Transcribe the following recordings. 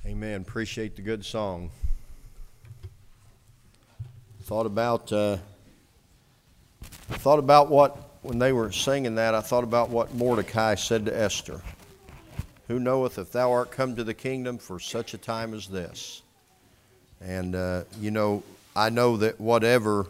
Amen. Appreciate the good song. Thought about what, when they were singing that, I thought about what Mordecai said to Esther. Who knoweth if thou art come to the kingdom for such a time as this? And, I know that whatever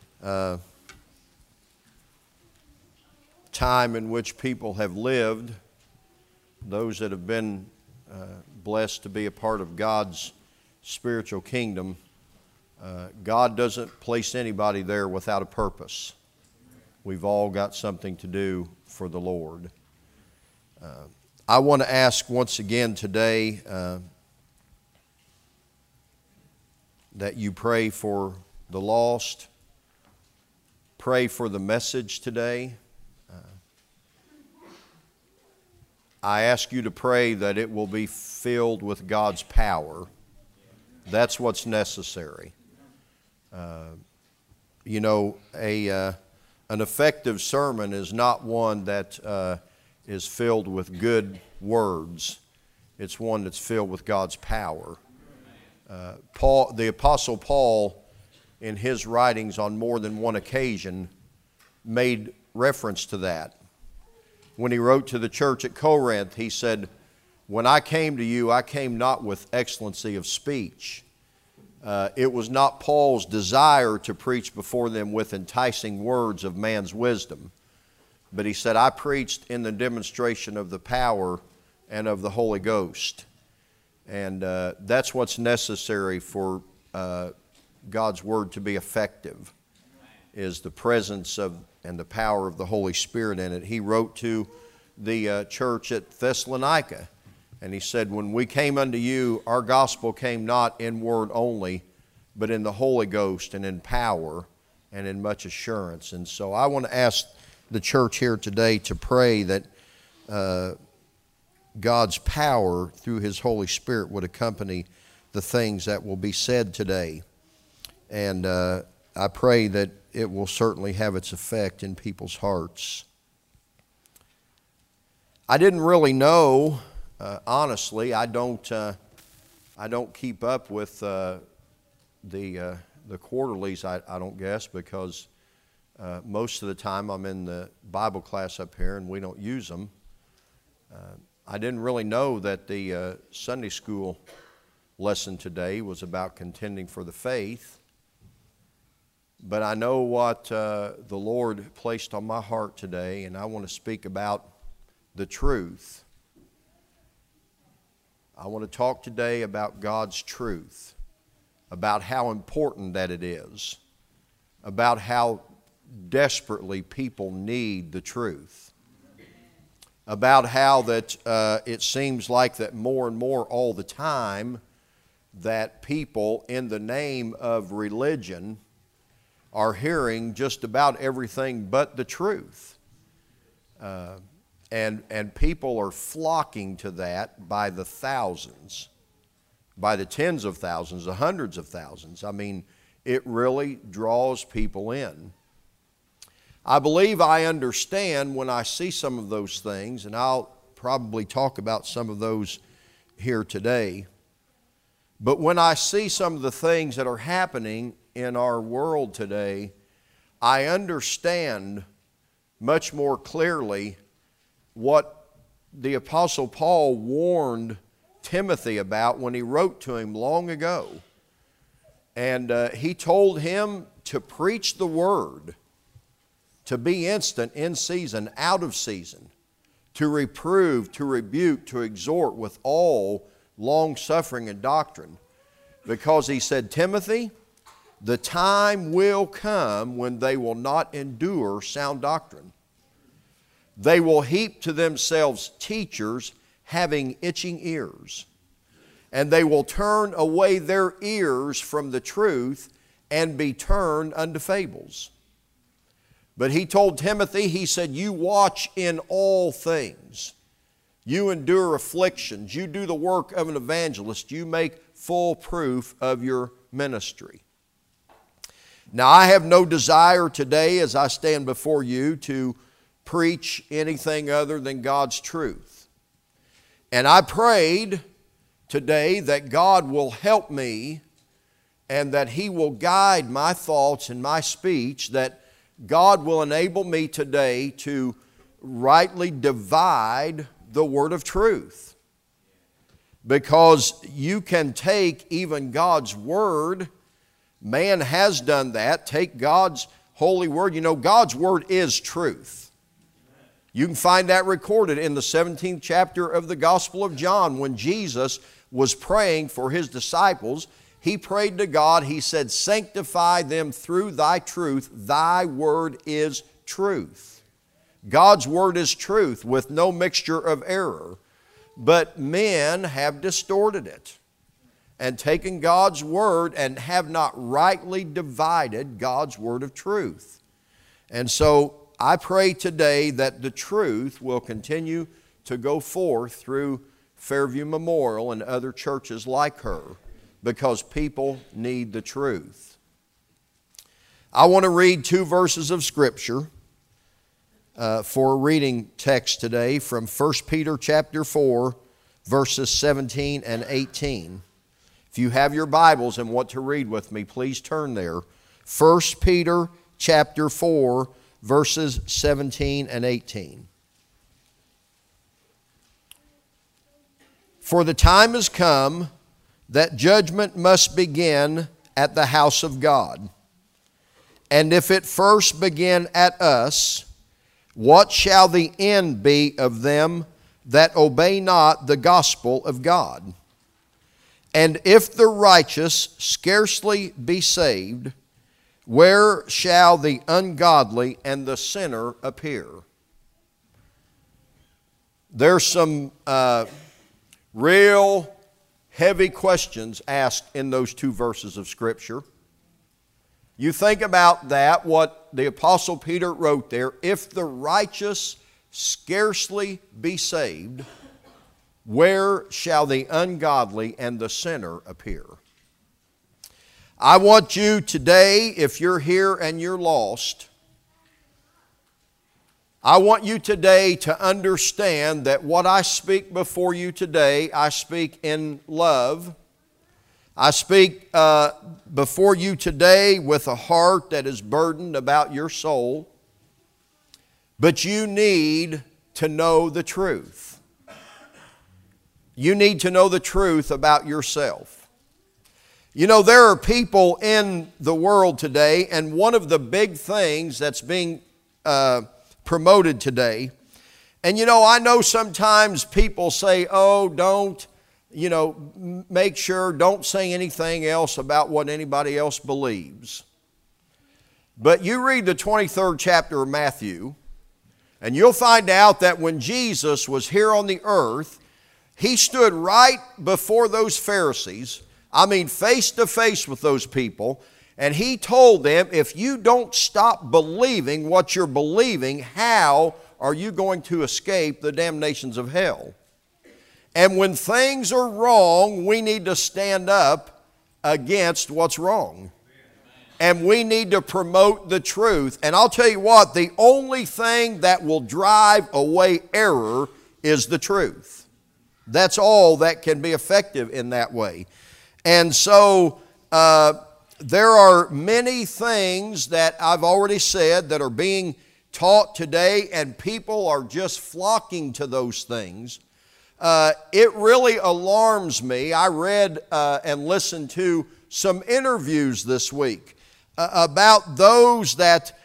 time in which people have lived, those that have been blessed to be a part of God's spiritual kingdom, God doesn't place anybody there without a purpose. We've all got something to do for the Lord. I want to ask once again today that you pray for the lost, pray for the message today. I ask you to pray that it will be filled with God's power. That's what's necessary. An effective sermon is not one that is filled with good words. It's one that's filled with God's power. The Apostle Paul, in his writings on more than one occasion, made reference to that. When he wrote to the church at Corinth, he said, "When I came to you, I came not with excellency of speech." It was not Paul's desire to preach before them with enticing words of man's wisdom. But he said, "I preached in the demonstration of the power and of the Holy Ghost." And that's what's necessary for God's Word to be effective, is the presence of and the power of the Holy Spirit in it. He wrote to the church at Thessalonica, and he said, "When we came unto you, our gospel came not in word only, but in the Holy Ghost and in power and in much assurance." And so I want to ask the church here today to pray that God's power through His Holy Spirit would accompany the things that will be said today. And I pray that it will certainly have its effect in people's hearts. I didn't really know, honestly. I don't keep up with the quarterlies. I don't guess, because most of the time I'm in the Bible class up here and we don't use them. I didn't really know that the Sunday school lesson today was about contending for the faith. But I know what the Lord placed on my heart today, and I want to speak about the truth. I want to talk today about God's truth, about how important that it is, about how desperately people need the truth, about how that it seems like that more and more all the time that people in the name of religion are hearing just about everything but the truth. And people are flocking to that by the thousands, by the tens of thousands, the hundreds of thousands. I mean, it really draws people in. I believe I understand when I see some of those things, and I'll probably talk about some of those here today. But when I see some of the things that are happening in our world today, I understand much more clearly what the Apostle Paul warned Timothy about when he wrote to him long ago. And he told him to preach the word, to be instant, in season, out of season, to reprove, to rebuke, to exhort with all long-suffering and doctrine. Because he said, "Timothy, the time will come when they will not endure sound doctrine. They will heap to themselves teachers having itching ears, and they will turn away their ears from the truth and be turned unto fables." But he told Timothy, he said, "You watch in all things. You endure afflictions. You do the work of an evangelist. You make full proof of your ministry." Now, I have no desire today, as I stand before you, to preach anything other than God's truth. And I prayed today that God will help me and that He will guide my thoughts and my speech, that God will enable me today to rightly divide the word of truth. Because you can take even God's word, man has done that, take God's holy word. You know, God's word is truth. You can find that recorded in the 17th chapter of the Gospel of John when Jesus was praying for His disciples. He prayed to God, He said, "Sanctify them through Thy truth. Thy word is truth." God's word is truth with no mixture of error. But men have distorted it and taken God's word and have not rightly divided God's word of truth. And so I pray today that the truth will continue to go forth through Fairview Memorial and other churches like her, because people need the truth. I want to read 2 verses of Scripture for a reading text today from 1 Peter chapter 4, verses 17 and 18. If you have your Bibles and want to read with me, please turn there. 1 Peter chapter 4, verses 17 and 18. For the time has come that judgment must begin at the house of God. And if it first begin at us, what shall the end be of them that obey not the gospel of God? And if the righteous scarcely be saved, where shall the ungodly and the sinner appear? There's some real heavy questions asked in those 2 verses of Scripture. You think about that, what the Apostle Peter wrote there. If the righteous scarcely be saved, where shall the ungodly and the sinner appear? I want you today, if you're here and you're lost, I want you today to understand that what I speak before you today, I speak in love. I speak before you today with a heart that is burdened about your soul. But you need to know the truth. You need to know the truth about yourself. You know, there are people in the world today, and one of the big things that's being promoted today, and you know, I know sometimes people say, oh, don't, you know, make sure, don't say anything else about what anybody else believes. But you read the 23rd chapter of Matthew, and you'll find out that when Jesus was here on the earth, He stood right before those Pharisees, I mean face to face with those people, and He told them, if you don't stop believing what you're believing, how are you going to escape the damnations of hell? And when things are wrong, we need to stand up against what's wrong. And we need to promote the truth. And I'll tell you what, the only thing that will drive away error is the truth. That's all that can be effective in that way. And so there are many things that I've already said that are being taught today, and people are just flocking to those things. It really alarms me. I read and listened to some interviews this week about those that,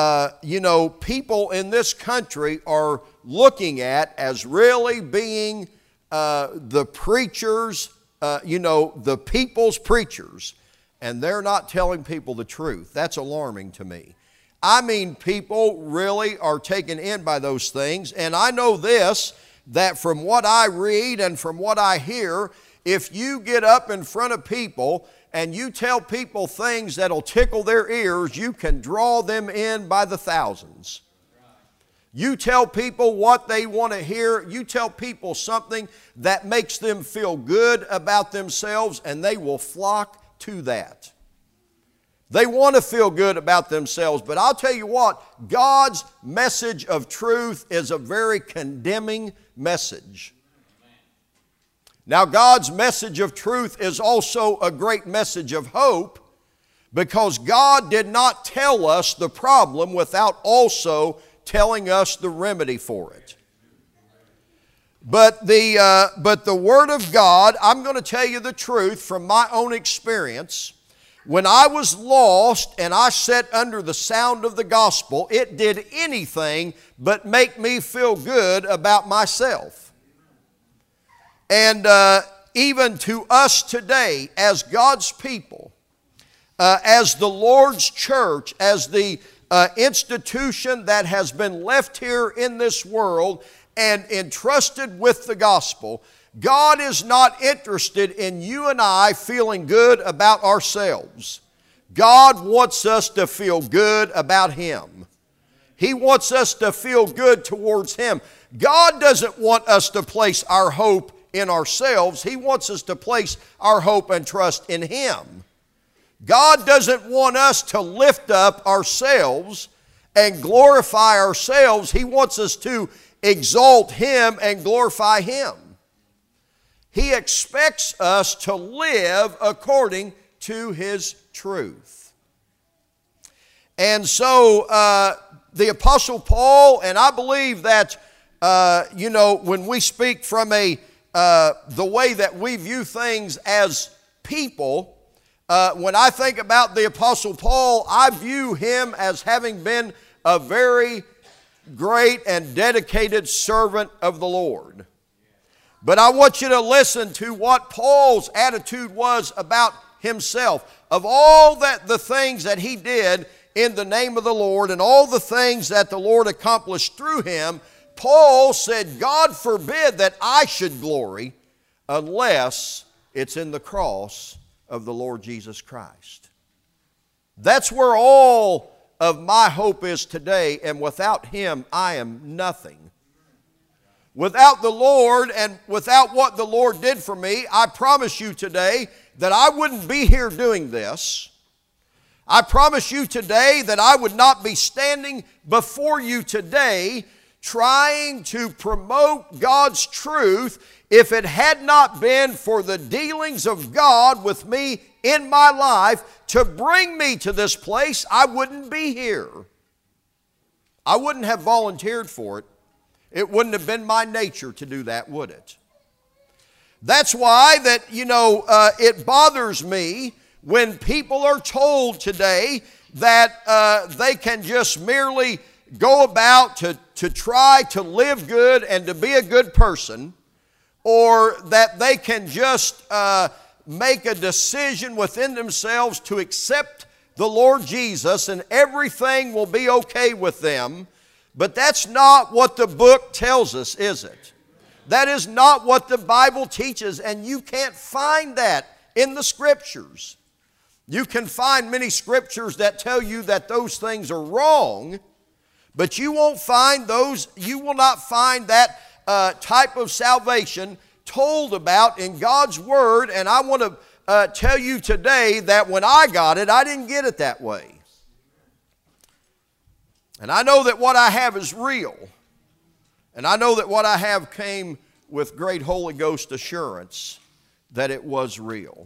people in this country are looking at as really being the preachers, the people's preachers, and they're not telling people the truth. That's alarming to me. I mean, people really are taken in by those things, and I know this, that from what I read and from what I hear, if you get up in front of people and you tell people things that'll tickle their ears, you can draw them in by the thousands. You tell people what they want to hear. You tell people something that makes them feel good about themselves, and they will flock to that. They want to feel good about themselves, but I'll tell you what, God's message of truth is a very condemning message. Now, God's message of truth is also a great message of hope, because God did not tell us the problem without also telling us the remedy for it. But the Word of God, I'm going to tell you the truth from my own experience. When I was lost and I sat under the sound of the gospel, it did anything but make me feel good about myself. And even to us today, as God's people, as the Lord's church, as the institution that has been left here in this world and entrusted with the gospel, God is not interested in you and I feeling good about ourselves. God wants us to feel good about Him. He wants us to feel good towards Him. God doesn't want us to place our hope in ourselves. He wants us to place our hope and trust in Him. God doesn't want us to lift up ourselves and glorify ourselves. He wants us to exalt Him and glorify Him. He expects us to live according to His truth. And so the Apostle Paul, and I believe that, when we speak from the way that we view things as people, when I think about the Apostle Paul, I view him as having been a very great and dedicated servant of the Lord. But I want you to listen to what Paul's attitude was about himself. Of all the things that he did in the name of the Lord and all the things that the Lord accomplished through him, Paul said, God forbid that I should glory unless it's in the cross of the Lord Jesus Christ. That's where all of my hope is today, and without Him I am nothing. Without the Lord and without what the Lord did for me, I promise you today that I wouldn't be here doing this. I promise you today that I would not be standing before you today trying to promote God's truth if it had not been for the dealings of God with me in my life to bring me to this place. I wouldn't be here. I wouldn't have volunteered for it. It wouldn't have been my nature to do that, would it? That's why that, it bothers me when people are told today that they can just merely go about to try to live good and to be a good person, or that they can just make a decision within themselves to accept the Lord Jesus and everything will be okay with them. But that's not what the book tells us, is it? That is not what the Bible teaches, and you can't find that in the Scriptures. You can find many Scriptures that tell you that those things are wrong, but you will not find that type of salvation told about in God's Word. And I want to tell you today that when I got it, I didn't get it that way. And I know that what I have is real. And I know that what I have came with great Holy Ghost assurance that it was real.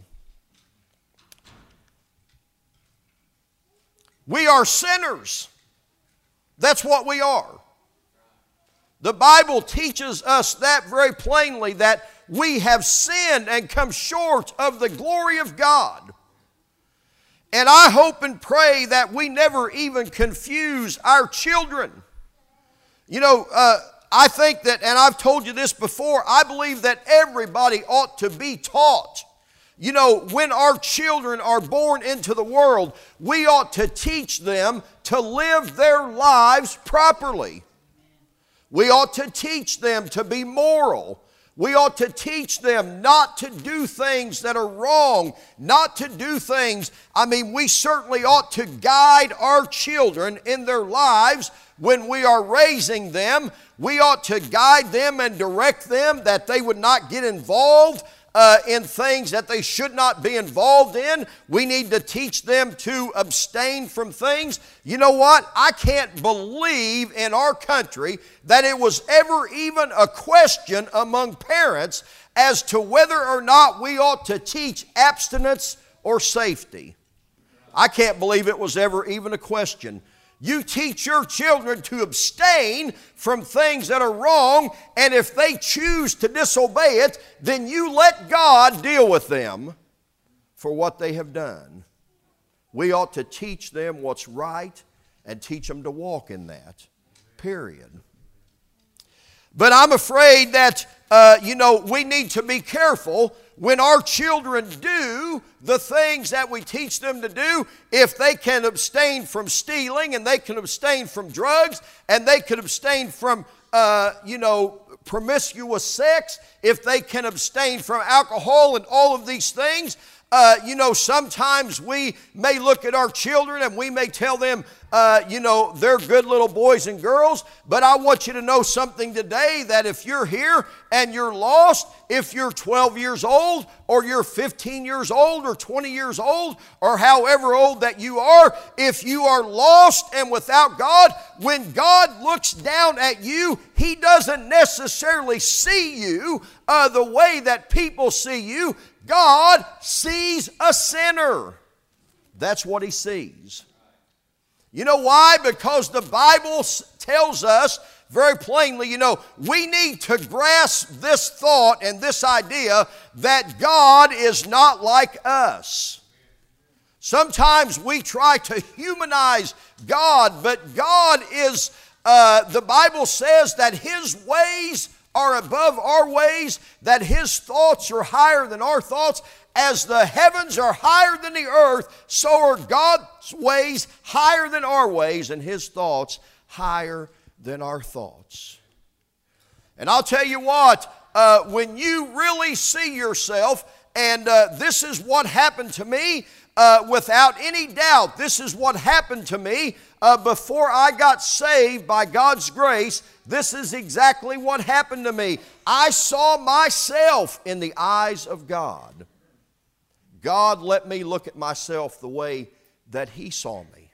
We are sinners. That's what we are. The Bible teaches us that very plainly, that we have sinned and come short of the glory of God. And I hope and pray that we never even confuse our children. I think that, and I've told you this before, I believe that everybody ought to be taught. When our children are born into the world, we ought to teach them to live their lives properly. We ought to teach them to be moral. We ought to teach them not to do things that are wrong, not to do things. We certainly ought to guide our children in their lives when we are raising them. We ought to guide them and direct them that they would not get involved in things that they should not be involved in. We need to teach them to abstain from things. You know what? I can't believe in our country that it was ever even a question among parents as to whether or not we ought to teach abstinence or safety. I can't believe it was ever even a question. You teach your children to abstain from things that are wrong, and if they choose to disobey it, then you let God deal with them for what they have done. We ought to teach them what's right and teach them to walk in that, period. But I'm afraid that, we need to be careful when our children do the things that we teach them to do. If they can abstain from stealing, and they can abstain from drugs, and they can abstain from, promiscuous sex, if they can abstain from alcohol and all of these things, sometimes we may look at our children and we may tell them, they're good little boys and girls. But I want you to know something today, that if you're here and you're lost, if you're 12 years old or you're 15 years old or 20 years old or however old that you are, if you are lost and without God, when God looks down at you, He doesn't necessarily see you the way that people see you. God sees a sinner. That's what He sees. You know why? Because the Bible tells us very plainly, we need to grasp this thought and this idea that God is not like us. Sometimes we try to humanize God, but God is, the Bible says that His ways are above our ways, that His thoughts are higher than our thoughts. As the heavens are higher than the earth, so are God's ways higher than our ways, and His thoughts higher than our thoughts. And I'll tell you what, when you really see yourself, and this is what happened to me, without any doubt, this is what happened to me before I got saved by God's grace. This is exactly what happened to me. I saw myself in the eyes of God. God let me look at myself the way that He saw me.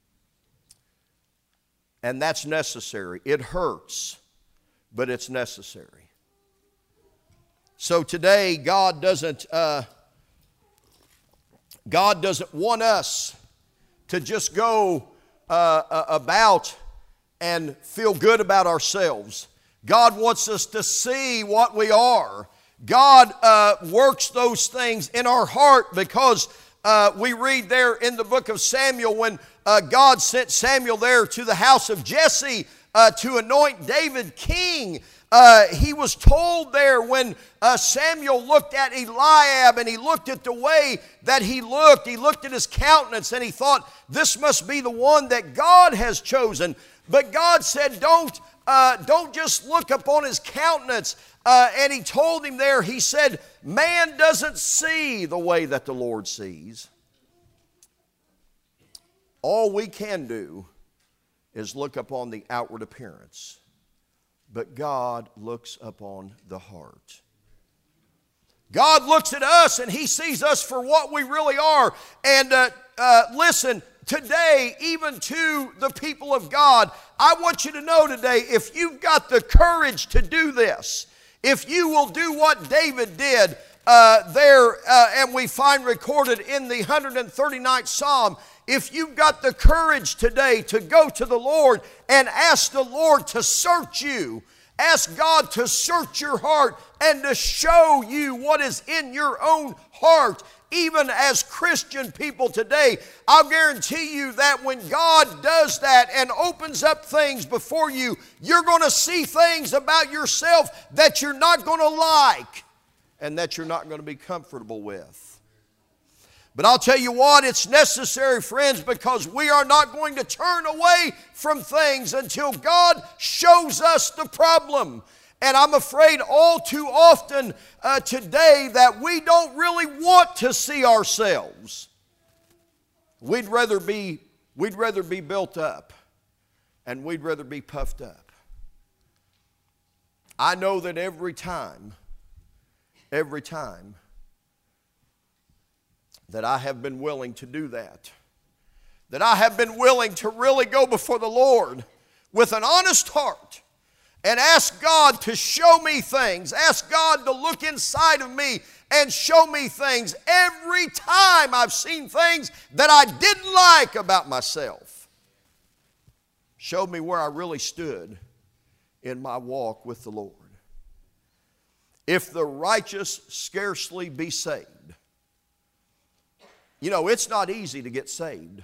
And that's necessary. It hurts, but it's necessary. So today, God doesn't want us to just go about and feel good about ourselves. God wants us to see what we are. God works those things in our heart, because we read there in the book of Samuel when God sent Samuel there to the house of Jesse to anoint David king. He was told there when Samuel looked at Eliab and he looked at the way that he looked at his countenance, and he thought, this must be the one that God has chosen. But God said, don't just look upon his countenance. And He told him there, He said, man doesn't see the way that the Lord sees. All we can do is look upon the outward appearance, but God looks upon the heart. God looks at us and He sees us for what we really are. And listen, today, even to the people of God, I want you to know today, if you've got the courage to do this, if you will do what David did and we find recorded in the 139th Psalm, if you've got the courage today to go to the Lord and ask the Lord to search you, ask God to search your heart and to show you what is in your own heart, even as Christian people today, I'll guarantee you that when God does that and opens up things before you, you're going to see things about yourself that you're not going to like and that you're not going to be comfortable with. But I'll tell you what, it's necessary, friends, because we are not going to turn away from things until God shows us the problem. And I'm afraid all too often today that we don't really want to see ourselves. We'd rather be built up, and we'd rather be puffed up. I know that every time every time that I have been willing to do that I have been willing to really go before the Lord with an honest heart and ask God to show me things, ask God to look inside of me and show me things. Every time I've seen things that I didn't like about myself, showed me where I really stood in my walk with the Lord. If the righteous scarcely be saved. You know, it's not easy to get saved.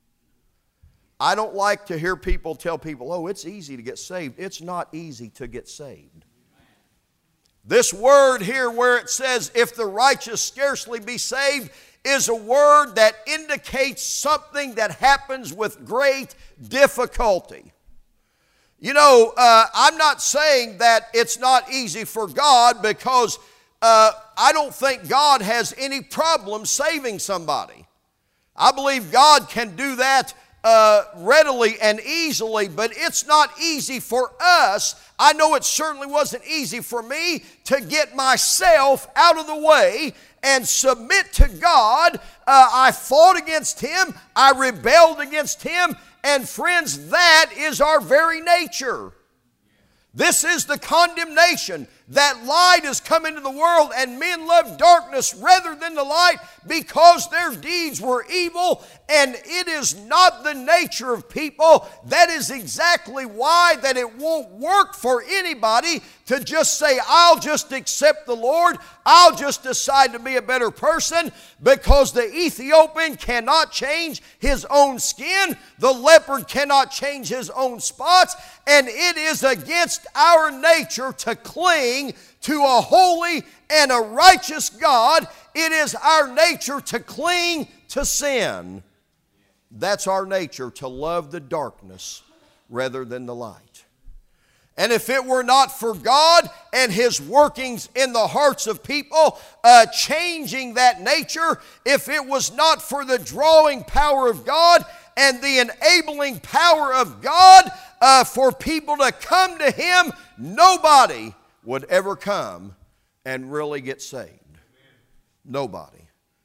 I don't like to hear people tell people, oh, it's easy to get saved. It's not easy to get saved. This word here where it says, if the righteous scarcely be saved, is a word that indicates something that happens with great difficulty. You know, I'm not saying that it's not easy for God, because I don't think God has any problem saving somebody. I believe God can do that readily and easily, but it's not easy for us. I know it certainly wasn't easy for me to get myself out of the way and submit to God. I fought against Him. I rebelled against Him. And friends, that is our very nature. This is the condemnation, that light has come into the world, and men love darkness rather than the light because their deeds were evil, and it is not the nature of people. That is exactly why that it won't work for anybody to just say, I'll just accept the Lord, I'll just decide to be a better person, because the Ethiopian cannot change his own skin, the leopard cannot change his own spots, and it is against our nature to cling to a holy and a righteous God. It is our nature to cling to sin. That's our nature, to love the darkness rather than the light. And if it were not for God and His workings in the hearts of people, changing that nature, if it was not for the drawing power of God and the enabling power of God for people to come to Him, nobody would ever come and really get saved. Nobody.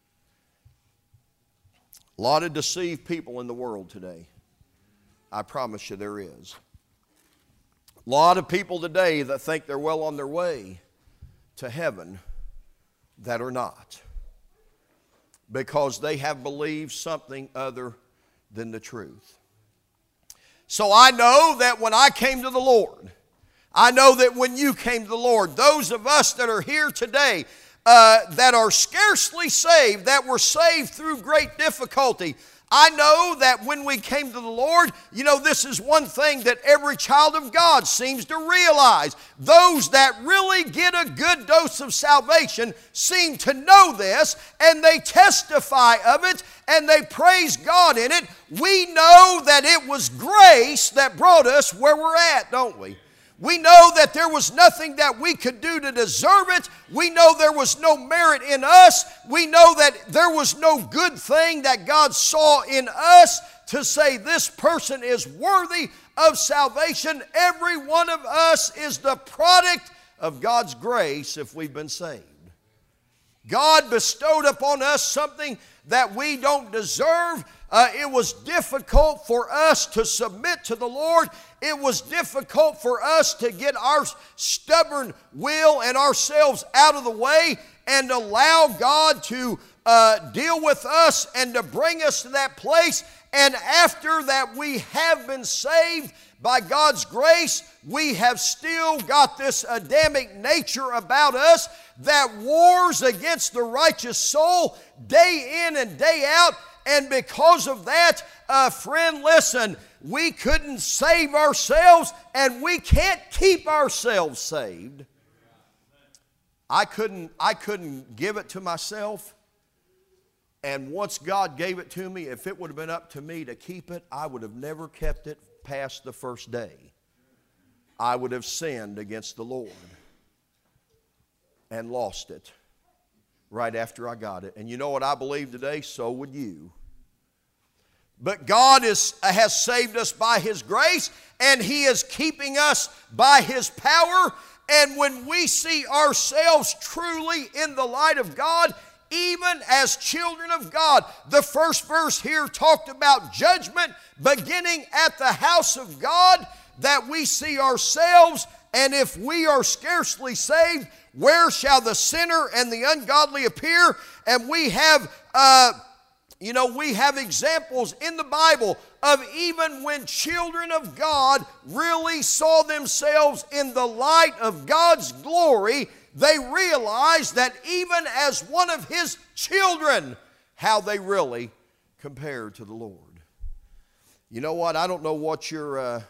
A lot of deceived people in the world today. I promise you there is. A lot of people today that think they're well on their way to heaven that are not, because they have believed something other than the truth. So I know that when I came to the Lord, I know that when you came to the Lord, those of us that are here today that are scarcely saved, that were saved through great difficulty, I know that when we came to the Lord, you know, this is one thing that every child of God seems to realize. Those that really get a good dose of salvation seem to know this, and they testify of it, and they praise God in it. We know that it was grace that brought us where we're at, don't we? We know that there was nothing that we could do to deserve it. We know there was no merit in us. We know that there was no good thing that God saw in us to say this person is worthy of salvation. Every one of us is the product of God's grace if we've been saved. God bestowed upon us something that we don't deserve. It was difficult for us to submit to the Lord. It was difficult for us to get our stubborn will and ourselves out of the way and allow God to deal with us and to bring us to that place. And after that we have been saved by God's grace, we have still got this Adamic nature about us that wars against the righteous soul day in and day out. And because of that, friend, listen, we couldn't save ourselves, and we can't keep ourselves saved. I couldn't give it to myself. And once God gave it to me, if it would have been up to me to keep it, I would have never kept it past the first day. I would have sinned against the Lord and lost it right after I got it. And you know what I believe today? So would you. But God has saved us by His grace, and He is keeping us by His power. And when we see ourselves truly in the light of God, even as children of God, the first verse here talked about judgment beginning at the house of God, that we see ourselves, and if we are scarcely saved, where shall the sinner and the ungodly appear? And we have examples in the Bible of even when children of God really saw themselves in the light of God's glory, they realized that even as one of His children, how they really compared to the Lord. You know what? I don't know what your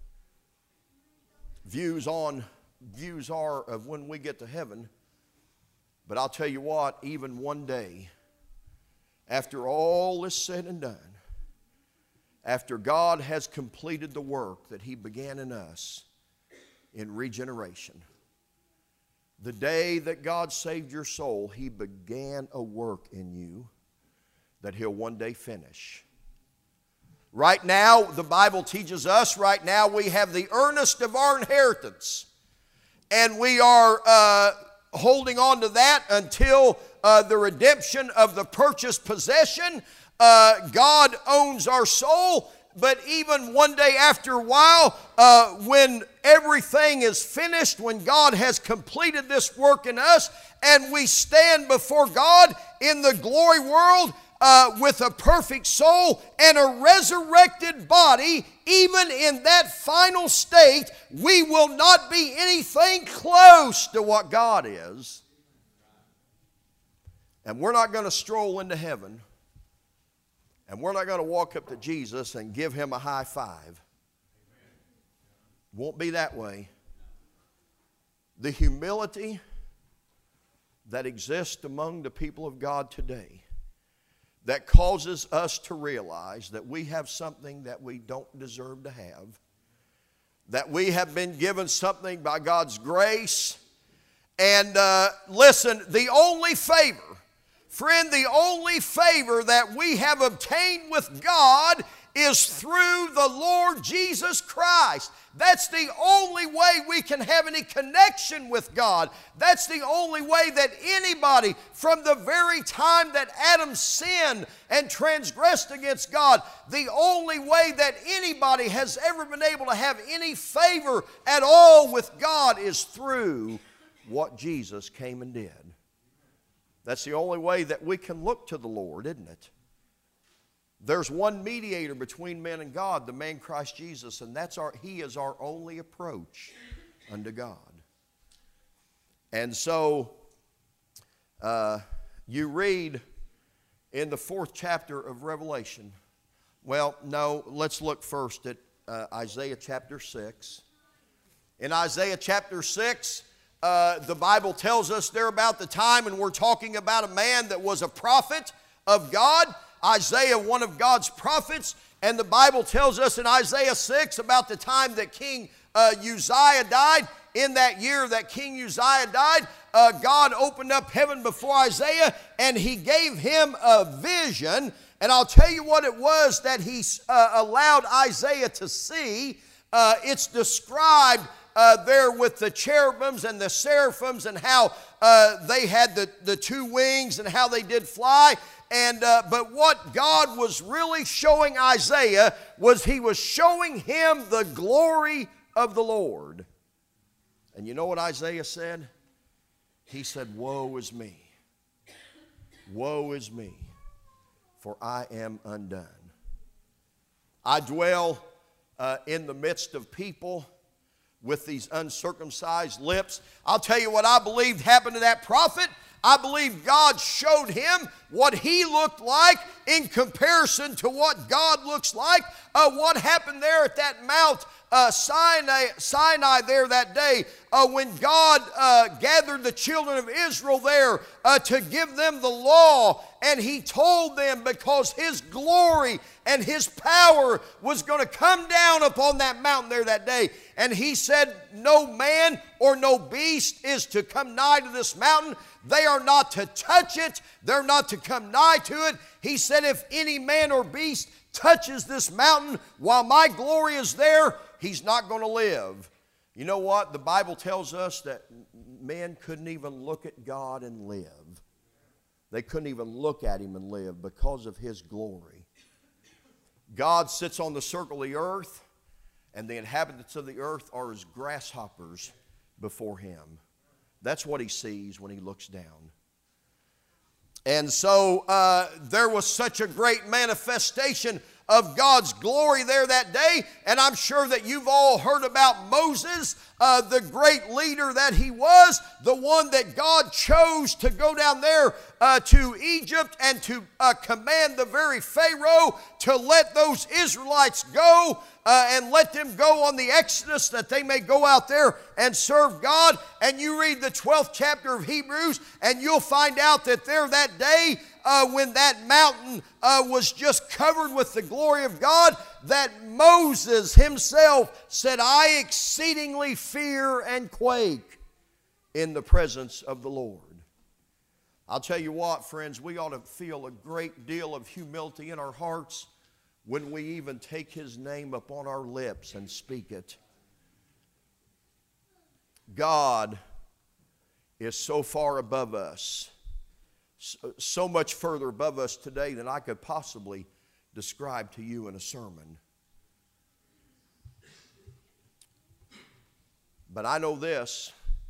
views are of when we get to heaven, but I'll tell you what, even one day, after all is said and done, after God has completed the work that He began in us in regeneration, the day that God saved your soul, He began a work in you that He'll one day finish. Right now, the Bible teaches us, right now we have the earnest of our inheritance. And we are holding on to that until the redemption of the purchased possession. God owns our soul, but even one day after a while, when everything is finished, when God has completed this work in us, and we stand before God in the glory world with a perfect soul and a resurrected body, even in that final state, we will not be anything close to what God is. And we're not going to stroll into heaven, and we're not going to walk up to Jesus and give Him a high five. Won't be that way. The humility that exists among the people of God today, that causes us to realize that we have something that we don't deserve to have, that we have been given something by God's grace. And listen, the only favor, friend, the only favor that we have obtained with God is through the Lord Jesus Christ. That's the only way we can have any connection with God. That's the only way that anybody, from the very time that Adam sinned and transgressed against God, the only way that anybody has ever been able to have any favor at all with God is through what Jesus came and did. That's the only way that we can look to the Lord, isn't it? There's one mediator between men and God, the man Christ Jesus, and He is our only approach unto God. And so, you read in the 4th chapter of Revelation. Well, no, let's look first at Isaiah chapter 6. In Isaiah chapter 6, the Bible tells us there about the time, and we're talking about a man that was a prophet of God, Isaiah, one of God's prophets, and the Bible tells us in Isaiah 6 about the time that King Uzziah died. In that year that King Uzziah died, God opened up heaven before Isaiah, and He gave him a vision. And I'll tell you what it was that He allowed Isaiah to see. It's described there with the cherubims and the seraphims, and how they had the 2 wings and how they did fly. But what God was really showing Isaiah was He was showing him the glory of the Lord. And you know what Isaiah said? He said, "Woe is me. Woe is me, for I am undone. I dwell in the midst of people with these uncircumcised lips." I'll tell you what I believed happened to that prophet. I believe God showed him what he looked like in comparison to what God looks like. What happened there at that Mount Sinai there that day, when God gathered the children of Israel there to give them the law, and He told them, because His glory and His power was going to come down upon that mountain there that day. And He said, no man or no beast is to come nigh to this mountain. They are not to touch it. They're not to come nigh to it. He said, if any man or beast touches this mountain while my glory is there, he's not going to live. You know what? The Bible tells us that men couldn't even look at God and live. They couldn't even look at Him and live because of His glory. God sits on the circle of the earth, and the inhabitants of the earth are as grasshoppers before Him. That's what He sees when He looks down. And so there was such a great manifestation of God's glory there that day. And I'm sure that you've all heard about Moses, the great leader that he was, the one that God chose to go down there to Egypt and to command the very Pharaoh to let those Israelites go and let them go on the Exodus that they may go out there and serve God. And you read the 12th chapter of Hebrews and you'll find out that there that day when that mountain was just covered with the glory of God, that Moses himself said, I exceedingly fear and quake in the presence of the Lord. I'll tell you what, friends, we ought to feel a great deal of humility in our hearts when we even take His name upon our lips and speak it. God is so far above us, so much further above us today than I could possibly describe to you in a sermon. But I know this,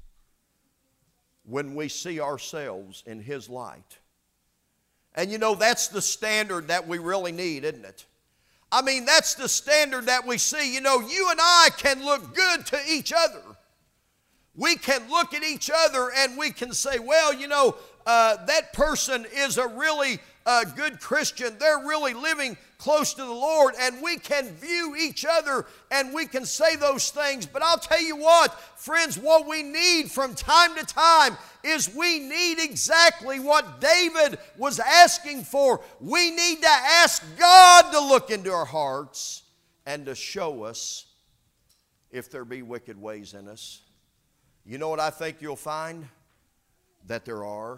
when we see ourselves in His light. And you know, that's the standard that we really need, isn't it? I mean, that's the standard that we see. You know, you and I can look good to each other. We can look at each other and we can say, well, you know, that person is a really good Christian. They're really living close to the Lord, and we can view each other and we can say those things. But I'll tell you what, friends, what we need from time to time is we need exactly what David was asking for. We need to ask God to look into our hearts and to show us if there be wicked ways in us. You know what I think you'll find? That there are.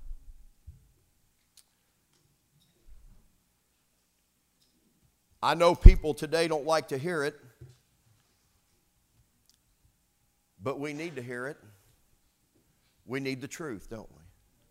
I know people today don't like to hear it, but we need to hear it. We need the truth, don't we?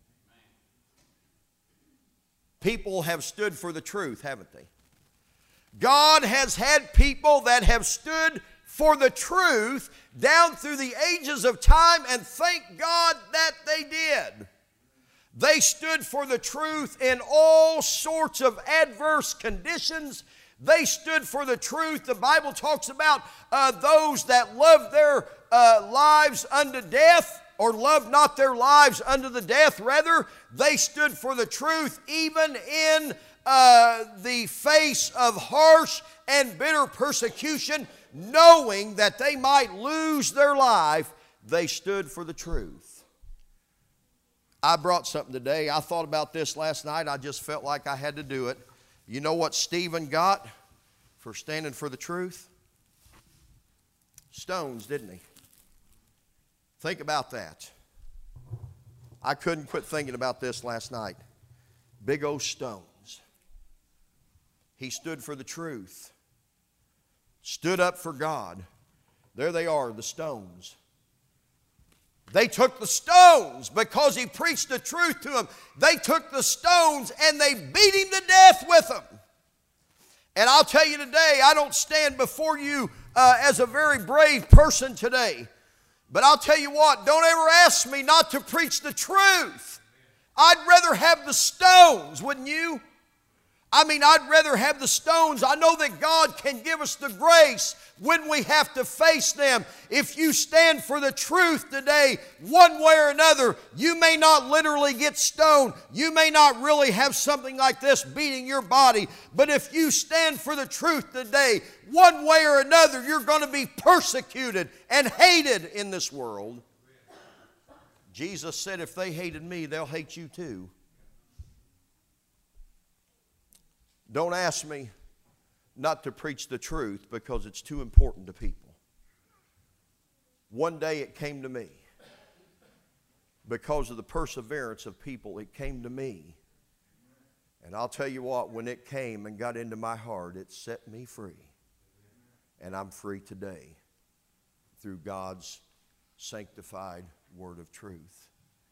People have stood for the truth, haven't they? God has had people that have stood for the truth down through the ages of time, and thank God that they did. They stood for the truth in all sorts of adverse conditions. They stood for the truth. The Bible talks about those that love their lives unto death, or love not their lives unto the death, rather. They stood for the truth even in the face of harsh and bitter persecution, knowing that they might lose their life. They stood for the truth. I brought something today. I thought about this last night. I just felt like I had to do it. You know what Stephen got for standing for the truth? Stones, didn't he? Think about that. I couldn't quit thinking about this last night. Big old stones. He stood for the truth. Stood up for God. There they are, the stones. They took the stones because he preached the truth to them. They took the stones and they beat him to death with them. And I'll tell you today, I don't stand before you as a very brave person today. But I'll tell you what, don't ever ask me not to preach the truth. I'd rather have the stones, wouldn't you? I mean, I'd rather have the stones. I know that God can give us the grace when we have to face them. If you stand for the truth today, one way or another, you may not literally get stoned. You may not really have something like this beating your body. But if you stand for the truth today, one way or another, you're going to be persecuted and hated in this world. Jesus said, if they hated me, they'll hate you too. Don't ask me not to preach the truth because it's too important to people. One day it came to me. Because of the perseverance of people, it came to me. And I'll tell you what, when it came and got into my heart, it set me free. And I'm free today. through God's sanctified word of truth.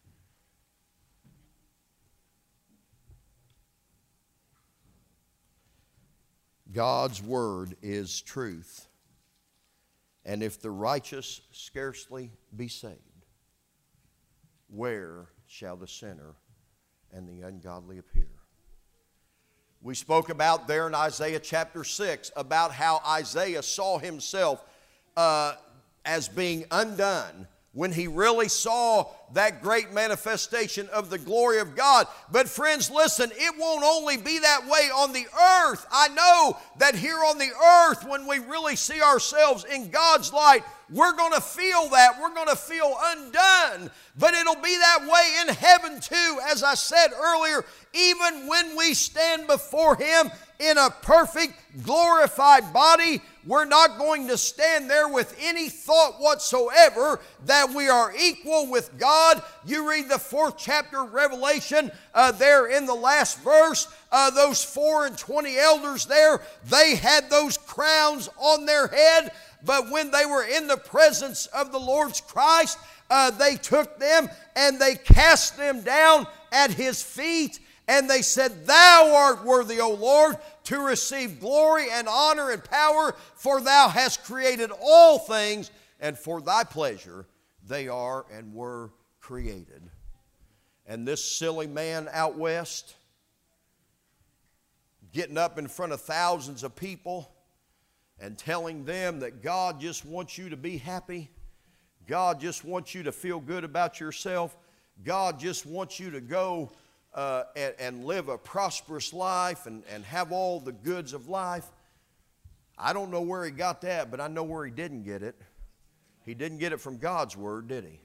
God's word is truth. And if the righteous scarcely be saved, where shall the sinner and the ungodly appear? We spoke about there in Isaiah chapter 6 about how Isaiah saw himself as being undone when he really saw that great manifestation of the glory of God. But friends, listen, it won't only be that way on the earth. I know that here on the earth, when we really see ourselves in God's light, we're going to feel that. We're going to feel undone. But it'll be that way in heaven too, as I said earlier, even when we stand before Him in a perfect, glorified body. We're not going to stand there with any thought whatsoever that we are equal with God. You read the 4th chapter of Revelation there in the last verse. Those 24 elders there, they had those crowns on their head. But when they were in the presence of the Lord's Christ, they took them and they cast them down at His feet. And they said, Thou art worthy, O Lord, to receive glory and honor and power, for Thou hast created all things, and for Thy pleasure they are and were created. And this silly man out west, getting up in front of thousands of people and telling them that God just wants you to be happy, God just wants you to feel good about yourself, God just wants you to go and live a prosperous life and have all the goods of life. I don't know where he got that, but I know where he didn't get it. He didn't get it from God's word, did he?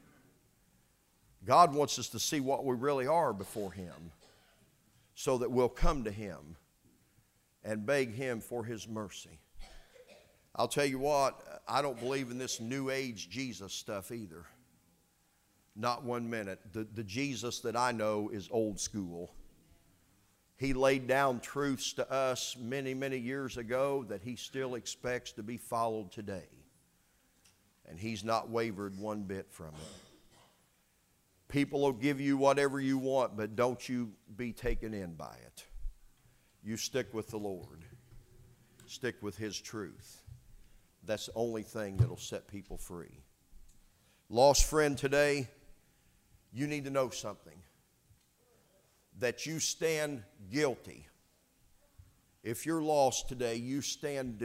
God wants us to see what we really are before Him so that we'll come to Him and beg Him for His mercy. I'll tell you what, I don't believe in this New Age Jesus stuff either. Not one minute. The Jesus that I know is old school. He laid down truths to us many, many years ago that He still expects to be followed today. And He's not wavered one bit from it. People will give you whatever you want, but don't you be taken in by it. You stick with the Lord. Stick with His truth. That's the only thing that'll set people free. Lost friend today, you need to know something. That you stand guilty. If you're lost today, you stand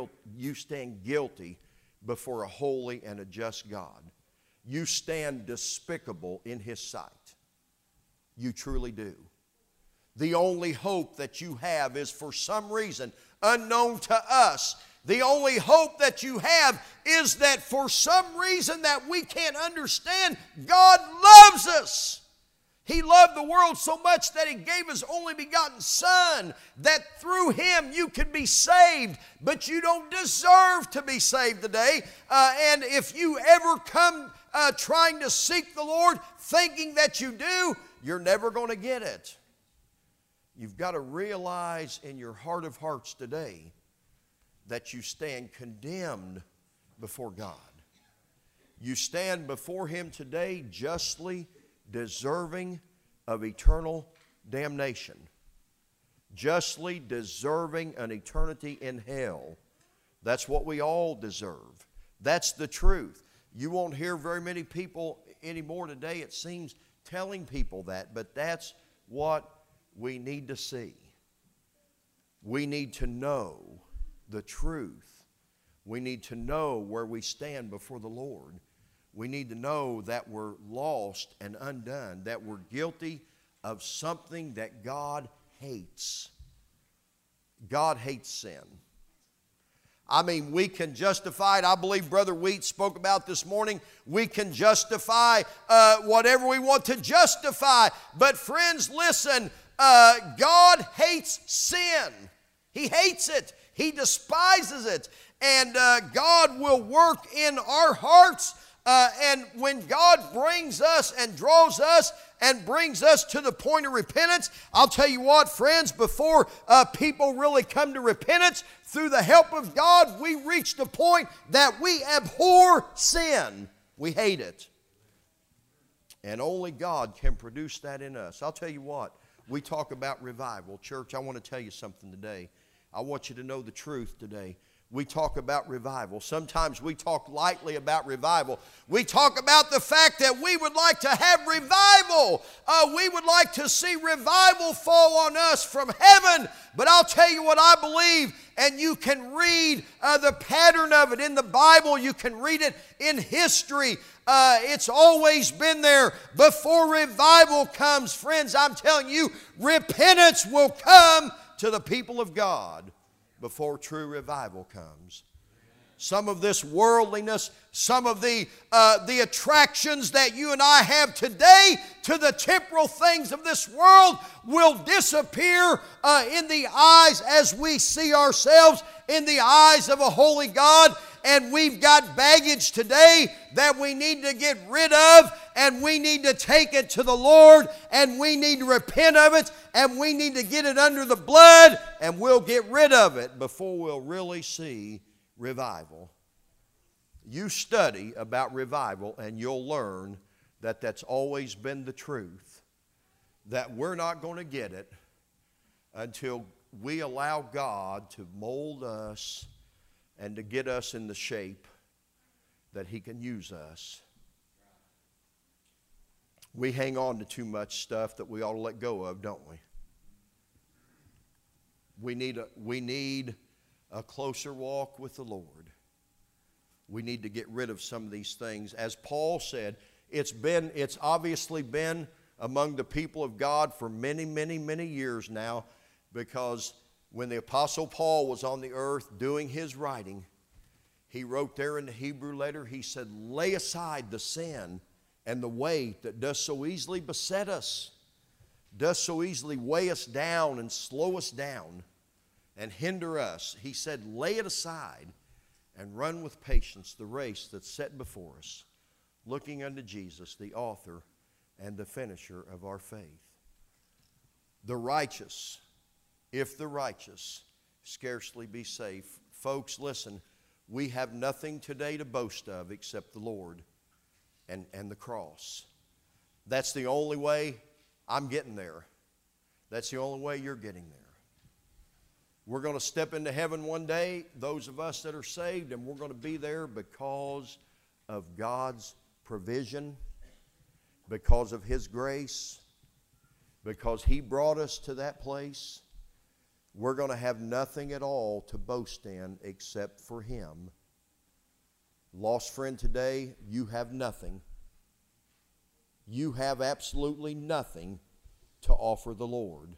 guilty before a holy and a just God. You stand despicable in His sight. You truly do. The only hope that you have is, for some reason unknown to us, the only hope that you have is that for some reason that we can't understand, God loves us. He loved the world so much that He gave His only begotten Son, that through Him you could be saved. But you don't deserve to be saved today. And if you ever come trying to seek the Lord thinking that you do, you're never going to get it. You've got to realize in your heart of hearts today that you stand condemned before God. You stand before Him today justly deserving of eternal damnation, justly deserving an eternity in hell. That's what we all deserve. That's the truth. You won't hear very many people anymore today, it seems, telling people that, but that's what we need to see. We need to know the truth. We need to know where we stand before the Lord. We need to know that we're lost and undone, that we're guilty of something that God hates. God hates sin. I mean, we can justify it. I believe Brother Wheat spoke about this morning. We can justify whatever we want to justify. But friends, listen, God hates sin. He hates it. He despises it. And God will work in our hearts And when God brings us and draws us and brings us to the point of repentance, I'll tell you what, friends, before people really come to repentance, through the help of God, we reach the point that we abhor sin. We hate it. And only God can produce that in us. I'll tell you what, we talk about revival. Church, I want to tell you something today. I want you to know the truth today. We talk about revival. Sometimes we talk lightly about revival. We talk about the fact that we would like to have revival. We would like to see revival fall on us from heaven. But I'll tell you what I believe, and you can read the pattern of it in the Bible. You can read it in history. It's always been there. Before revival comes, friends, I'm telling you, repentance will come to the people of God before true revival comes. Some of this worldliness, some of the attractions that you and I have today to the temporal things of this world will disappear in the eyes as we see ourselves in the eyes of a holy God. And we've got baggage today that we need to get rid of, and we need to take it to the Lord, and we need to repent of it, and we need to get it under the blood, and we'll get rid of it before we'll really see revival. You study about revival, and you'll learn that that's always been the truth, that we're not going to get it until we allow God to mold us and to get us in the shape that He can use us. We hang on to too much stuff that we ought to let go of, don't we? We need a closer walk with the Lord. We need to get rid of some of these things. As Paul said, it's obviously been among the people of God for many, many, many years now, because when the Apostle Paul was on the earth doing his writing, he wrote there in the Hebrew letter, he said, lay aside the sin and the weight that does so easily beset us, does so easily weigh us down and slow us down and hinder us. He said, lay it aside and run with patience the race that's set before us, looking unto Jesus, the author and the finisher of our faith. The righteous, if the righteous, scarcely be safe. Folks, listen, we have nothing today to boast of except the Lord and the cross. That's the only way I'm getting there. That's the only way you're getting there. We're going to step into heaven one day, those of us that are saved, and we're going to be there because of God's provision, because of His grace, because He brought us to that place. We're going to have nothing at all to boast in except for Him. Lost friend today, you have nothing. You have absolutely nothing to offer the Lord.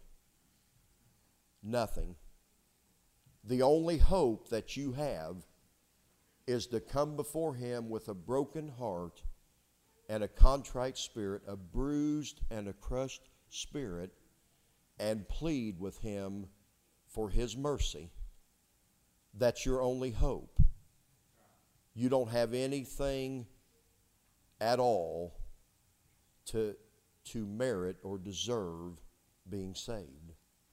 Nothing. The only hope that you have is to come before Him with a broken heart and a contrite spirit, a bruised and a crushed spirit, and plead with Him for His mercy. That's your only hope. You don't have anything at all to merit or deserve being saved.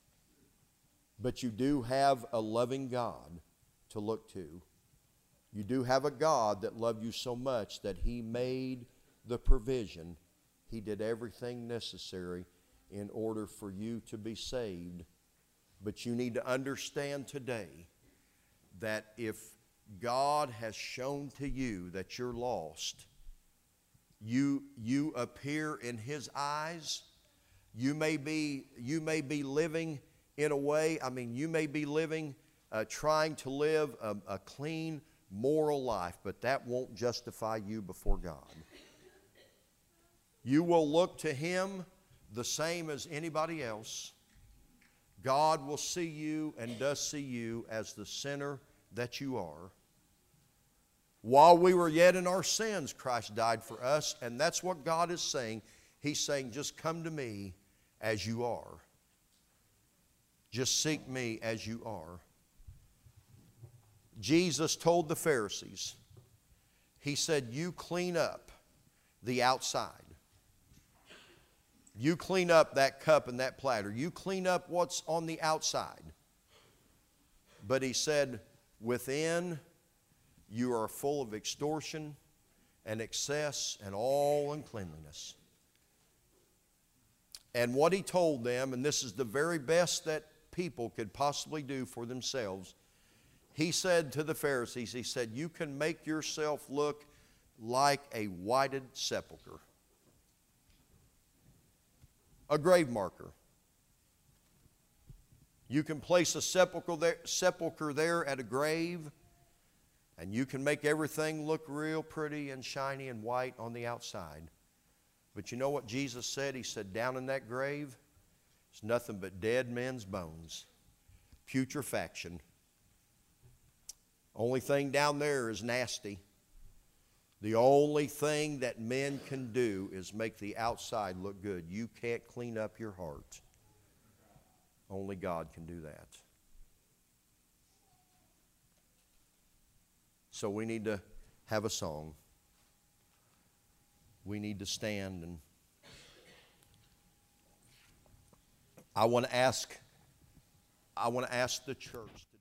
But you do have a loving God to look to. You do have a God that loved you so much that He made the provision. He did everything necessary in order for you to be saved. But you need to understand today that if God has shown to you that you're lost, you appear in His eyes. You may be living in a way, you may be living, trying to live a clean, moral life, but that won't justify you before God. You will look to Him the same as anybody else. God will see you and does see you as the sinner that you are. While we were yet in our sins, Christ died for us, and that's what God is saying. He's saying, just come to me as you are. Just seek me as you are. Jesus told the Pharisees, He said, you clean up the outside. You clean up that cup and that platter. You clean up what's on the outside. But he said, within you are full of extortion and excess and all uncleanliness. And what he told them, and this is the very best that people could possibly do for themselves, he said to the Pharisees, he said, you can make yourself look like a whited sepulcher, a grave marker. You can place a sepulcher there at a grave, and you can make everything look real pretty and shiny and white on the outside. But you know what Jesus said? He said, down in that grave, it's nothing but dead men's bones, putrefaction. Only thing down there is nasty. The only thing that men can do is make the outside look good. You can't clean up your heart. Only God can do that. So we need to have a song. We need to stand, and I want to ask the church.